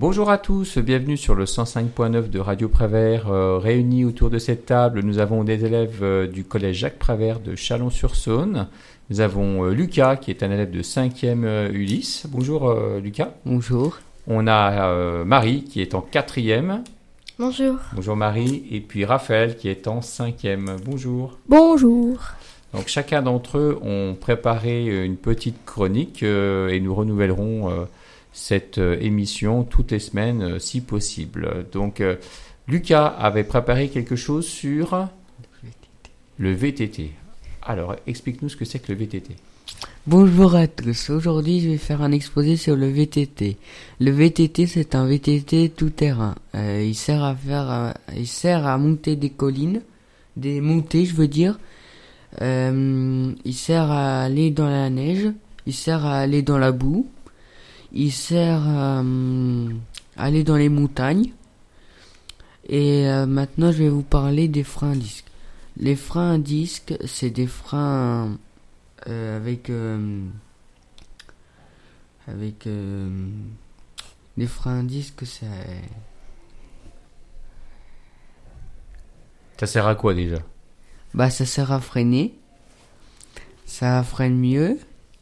Bonjour à tous, bienvenue sur le 105.9 de Radio Prévert. Réunis autour de cette table, nous avons des élèves du collège Jacques Prévert de Chalon-sur-Saône. Nous avons Lucas qui est un élève de 5e Ulysse. Bonjour Lucas. Bonjour. On a Marie qui est en 4e. Bonjour. Bonjour Marie. Et puis Raphaël qui est en 5e. Bonjour. Bonjour. Donc chacun d'entre eux ont préparé une petite chronique et nous renouvellerons cette émission toutes les semaines si possible. Donc Lucas avait préparé quelque chose sur le VTT. Alors explique-nous ce que c'est que le VTT. Bonjour à tous, aujourd'hui je vais faire un exposé sur le VTT. Le VTT c'est un VTT tout-terrain. Il sert à monter des collines, des montées je veux dire. Il sert à aller dans la neige, il sert à aller dans la boue. Il sert à aller dans les montagnes. Et maintenant, je vais vous parler des freins à disque. Les freins à disque, c'est des freins avec les freins à disque, c'est... Ça sert à quoi déjà ? Bah, ça sert à freiner. Ça freine mieux.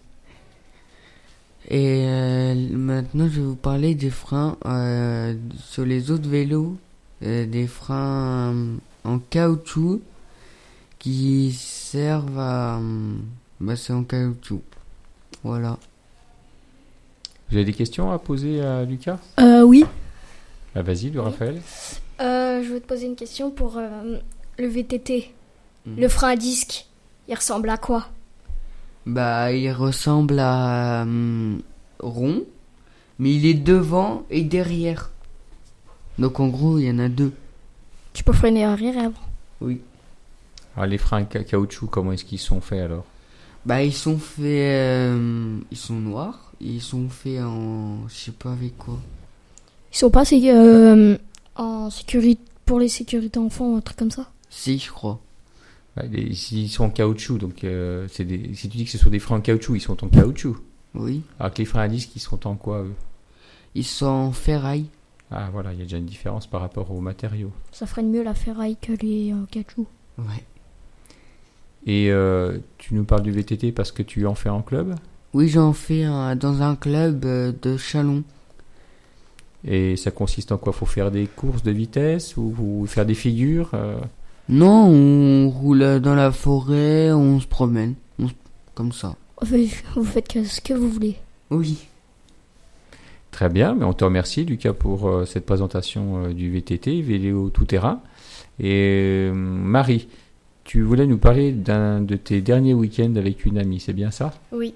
Et maintenant, je vais vous parler des freins sur les autres vélos, des freins en caoutchouc qui servent à... c'est en caoutchouc. Voilà. Vous avez des questions à poser à Lucas ? Oui. Ah, vas-y, Raphaël. Je vais te poser une question pour le VTT. Le frein à disque, il ressemble à quoi ? Bah, il ressemble à rond, mais il est devant et derrière. Donc en gros, il y en a deux. Tu peux freiner arrière et avant. Oui. Alors, les freins caoutchouc, comment est-ce qu'ils sont faits alors ? Bah, ils sont faits... ils sont noirs. Ils sont faits en... Je sais pas avec quoi. Ils sont pas en sécurité pour les sécurités enfants ou un truc comme ça ? Si, je crois. Ils sont en caoutchouc, donc si tu dis que ce sont des freins en caoutchouc, ils sont en caoutchouc. Oui. Alors que les freins à disque, ils sont en quoi eux ? Ils sont en ferraille. Ah voilà, il y a déjà une différence par rapport aux matériaux. Ça freine mieux la ferraille que les caoutchouc. Ouais. Et tu nous parles du VTT parce que tu en fais en club ? Oui, j'en fais dans un club de Chalon. Et ça consiste en quoi ? Faut faire des courses de vitesse ou faire des figures Non, on roule dans la forêt, on se promène, comme ça. Vous faites ce que vous voulez. Oui. Très bien, mais on te remercie Lucas pour cette présentation du VTT, vélo tout-terrain. Et Marie, tu voulais nous parler d'un de tes derniers week-ends avec une amie, c'est bien ça ? Oui.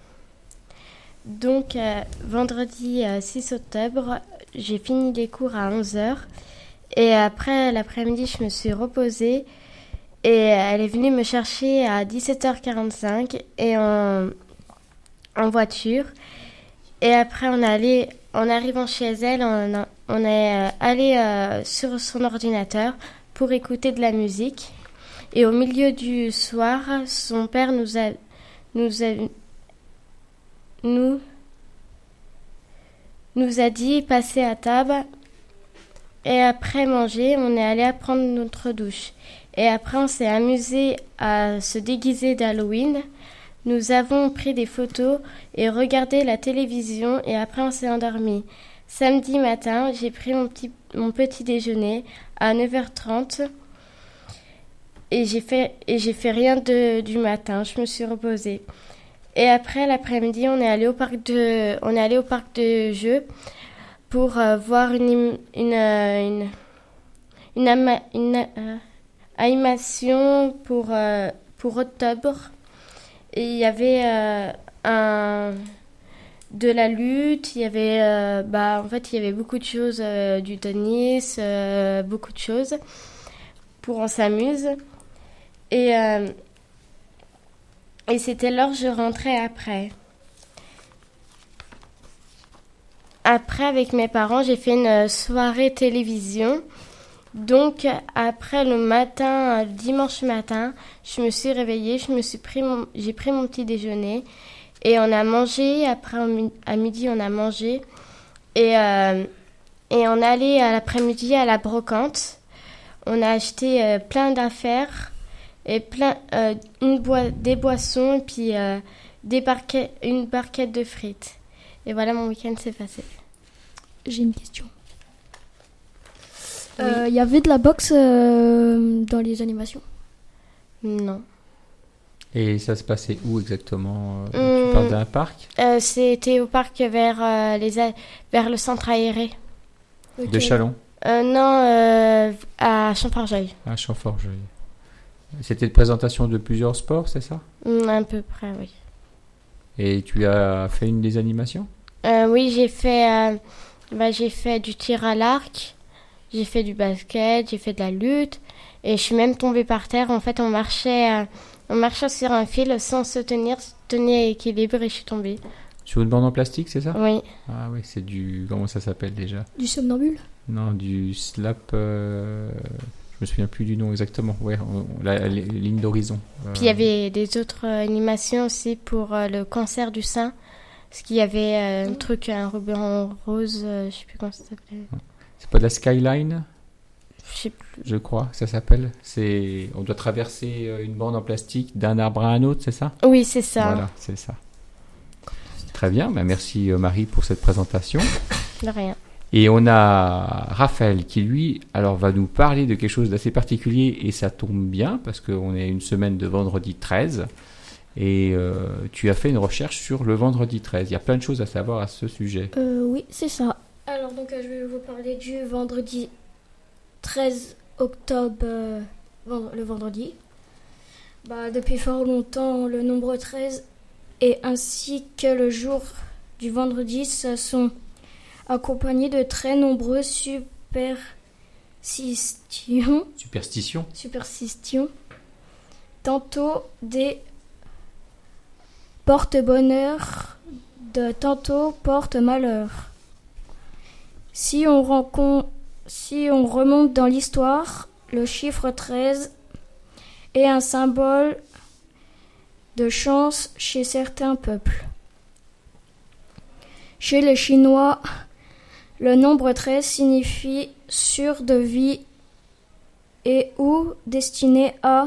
Donc, vendredi 6 octobre, j'ai fini les cours à 11h. Et après, l'après-midi, je me suis reposée. Et elle est venue me chercher à 17h45 et en voiture. Et après, en arrivant chez elle, on est allé sur son ordinateur pour écouter de la musique. Et au milieu du soir, son père nous a dit passer à table. Et après manger, on est allé prendre notre douche. Et après, on s'est amusé à se déguiser d'Halloween. Nous avons pris des photos et regardé la télévision et après, on s'est endormi. Samedi matin, j'ai pris mon petit déjeuner à 9h30 et j'ai fait rien du matin. Je me suis reposée. Et après, l'après-midi, on est allé au parc de jeux pour voir une animation pour octobre. Et il y avait de la lutte, il y avait en fait il y avait beaucoup de choses, du tennis, beaucoup de choses pour on s'amuse. Et c'était l'heure je rentrais après. Après, avec mes parents, j'ai fait une soirée télévision. Donc, après le matin, dimanche matin, je me suis réveillée, j'ai pris mon petit déjeuner et on a mangé. Après, à midi, on a mangé et et on est allé à l'après-midi à la brocante. On a acheté plein d'affaires et des boissons et puis une barquette de frites. Et voilà, mon week-end s'est passé. J'ai une question. Oui. Il y avait de la boxe dans les animations? Non. Et ça se passait où exactement? Tu parles d'un parc? C'était au parc vers le centre aéré. De Châlons? Non, à Champforgeuil. À Champforgeuil. C'était une présentation de plusieurs sports, c'est ça? À peu près, oui. Et tu as fait une des animations? Oui, j'ai fait du tir à l'arc, j'ai fait du basket, j'ai fait de la lutte, et je suis même tombée par terre. En fait, on marchait sur un fil sans se tenir équilibre, et je suis tombée. Sur une bande en plastique, c'est ça? Oui. Ah oui, c'est du... Comment ça s'appelle déjà? Du somnambule? Non, du slap... Je me souviens plus du nom exactement. Ouais, la ligne d'horizon. Puis il y avait des autres animations aussi pour le cancer du sein. Parce qu'il y avait un ruban rose, je sais plus comment ça s'appelait. C'est pas de la skyline? Je sais plus. Je crois que ça s'appelle. On doit traverser une bande en plastique d'un arbre à un autre, c'est ça? Oui, c'est ça. Voilà, c'est ça. Très bien, merci Marie pour cette présentation. De rien. Et on a Raphaël qui, lui, alors va nous parler de quelque chose d'assez particulier, et ça tombe bien parce qu'on est une semaine de vendredi 13 et tu as fait une recherche sur le vendredi 13. Il y a plein de choses à savoir à ce sujet. Oui, c'est ça. Alors donc je vais vous parler du vendredi 13 octobre, le vendredi. Depuis fort longtemps, le nombre 13 et ainsi que le jour du vendredi se sont accompagné de très nombreuses superstitions, tantôt des porte-bonheur, tantôt porte-malheur. Si on remonte dans l'histoire, le chiffre 13 est un symbole de chance chez certains peuples. Chez les Chinois, le nombre 13 signifie sûr de vie et ou destiné à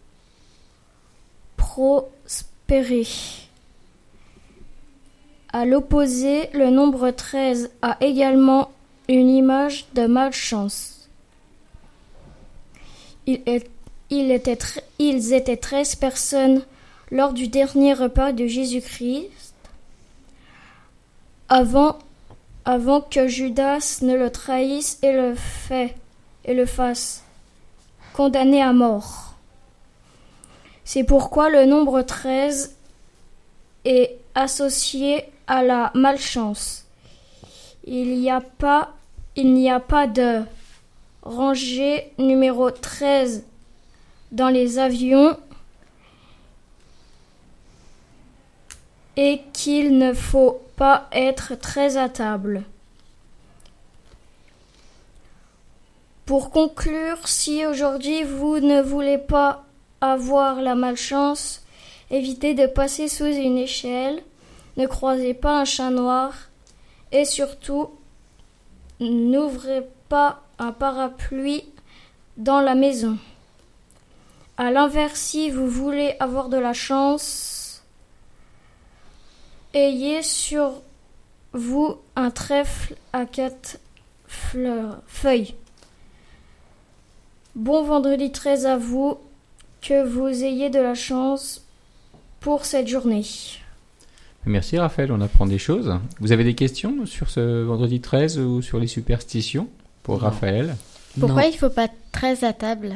prospérer. À l'opposé, le nombre 13 a également une image de malchance. Ils étaient 13 personnes lors du dernier repas de Jésus-Christ, avant que Judas ne le trahisse et le fasse condamner à mort. C'est pourquoi le nombre 13 est associé à la malchance. Il n'y a pas de rangée numéro 13 dans les avions et qu'il ne faut pas être 13 à table. Pour conclure, si aujourd'hui vous ne voulez pas avoir la malchance, évitez de passer sous une échelle, ne croisez pas un chat noir et surtout n'ouvrez pas un parapluie dans la maison. À l'inverse, si vous voulez avoir de la chance, ayez sur vous un trèfle à 4 feuilles. Bon vendredi 13 à vous, que vous ayez de la chance pour cette journée. Merci Raphaël, on apprend des choses. Vous avez des questions sur ce vendredi 13 ou sur les superstitions pour Raphaël? Pourquoi il ne faut pas 13 à table?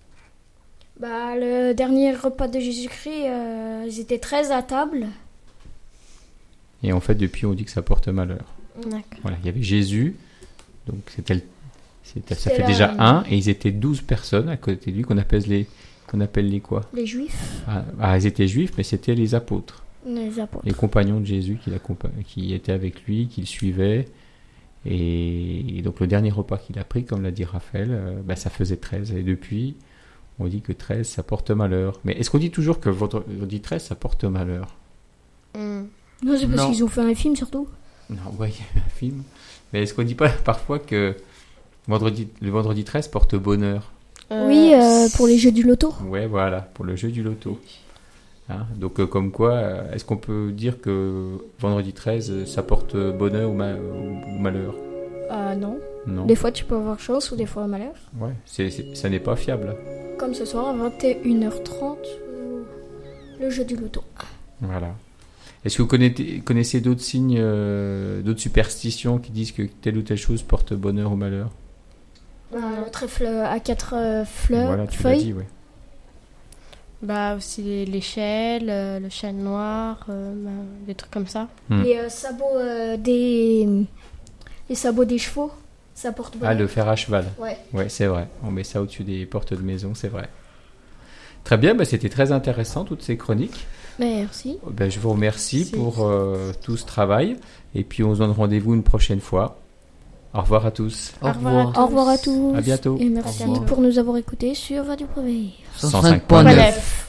Le dernier repas de Jésus-Christ, ils étaient 13 à table. Et en fait, depuis, on dit que ça porte malheur. D'accord. Voilà, il y avait Jésus, donc ça fait déjà 1, et ils étaient 12 personnes à côté de lui, qu'on appelle les quoi? Les Juifs. Ils étaient Juifs, mais c'était les apôtres. Les apôtres. Les compagnons de Jésus qui étaient avec lui, qui le suivaient. Et donc, le dernier repas qu'il a pris, comme l'a dit Raphaël, ça faisait 13. Et depuis, on dit que 13, ça porte malheur. Mais est-ce qu'on dit toujours que vendredi 13, ça porte malheur? Non, c'est parce qu'ils ont fait un film surtout. Non, ouais, il y a un film. Mais est-ce qu'on dit pas parfois que le vendredi 13 porte bonheur? Oui, pour les jeux du loto. Ouais, voilà, pour le jeu du loto. Hein, donc, comme quoi, est-ce qu'on peut dire que vendredi 13, ça porte bonheur ou malheur? Non. Non. Des fois, tu peux avoir chance ou des fois malheur. Ouais, ça n'est pas fiable. Comme ce soir à 21h30, le jeu du loto. Voilà. Est-ce que vous connaissez d'autres signes, d'autres superstitions qui disent que telle ou telle chose porte bonheur ou malheur? Le trèfle à 4 fleurs, Voilà, tu l'as feuilles. dit, ouais. Bah aussi l'échelle, le chêne noir, des trucs comme ça. Les sabots les sabots des chevaux, ça porte bonheur. Ah, le fer à cheval. Ouais. Ouais, c'est vrai. On met ça au-dessus des portes de maison, c'est vrai. Très bien, c'était très intéressant, toutes ces chroniques. Merci. Je vous remercie Merci. pour tout ce travail. Et puis, on se donne rendez-vous une prochaine fois. Au revoir à tous. Au Au revoir à revoir. tous. Au revoir à tous. À bientôt. Et merci Au revoir. pour nous avoir écoutés sur Radio Proveil. 105.9. 105.9.